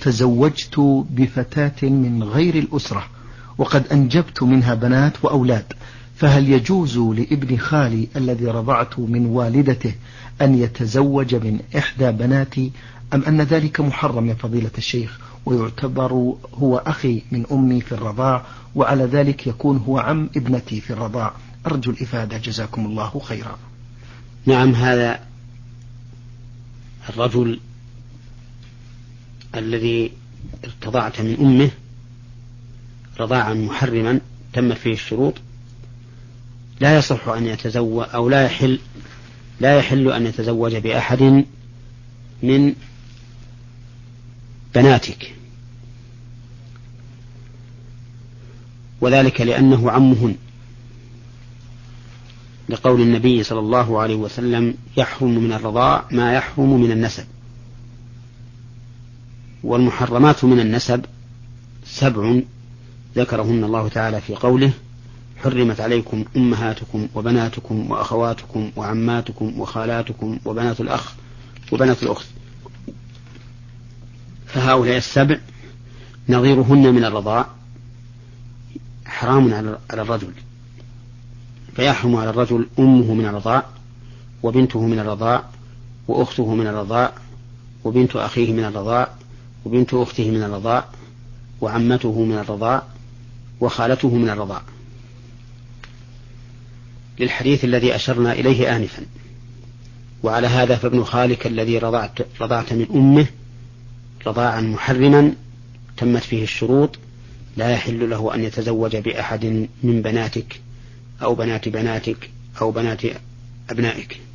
تزوجت بفتاة من غير الأسرة وقد أنجبت منها بنات وأولاد، فهل يجوز لابن خالي الذي رضعت من والدته أن يتزوج من إحدى بناتي، أم أن ذلك محرم يا فضيلة الشيخ، ويعتبر هو أخي من أمي في الرضاع، وعلى ذلك يكون هو عم ابنتي في الرضاع؟ أرجو الإفادة جزاكم الله خيرا. نعم، هذا الرجل الذي ارتضعت من أمه رضاعا محرما تمت فيه الشروط لا يصح أن يتزوج، أو لا يحل أن يتزوج بأحد من بناتك، وذلك لأنه عمهن، لقول النبي صلى الله عليه وسلم: يحرم من الرضاع ما يحرم من النسب. والمحرمات من النسب 7 ذكرهن الله تعالى في قوله: حرمت عليكم أمهاتكم وبناتكم وأخواتكم وعماتكم وخالاتكم وبنات الأخ وبنات الأخت. فهؤلاء 7 نظيرهن من الرضاع حرام على الرجل، فيحرم على الرجل أمه من الرضاع، وبنته من الرضاع، وأخته من الرضاع، وبنت أخيه من الرضاع، وبنت أخته من الرضاع، وعمته من الرضاع، وخالته من الرضاع، للحديث الذي أشرنا إليه آنفا. وعلى هذا فابن خالك الذي رضعت من أمه رضاعا محرما تمت فيه الشروط لا يحل له أن يتزوج بأحد من بناتك أو بنات بناتك أو بنات أبنائك.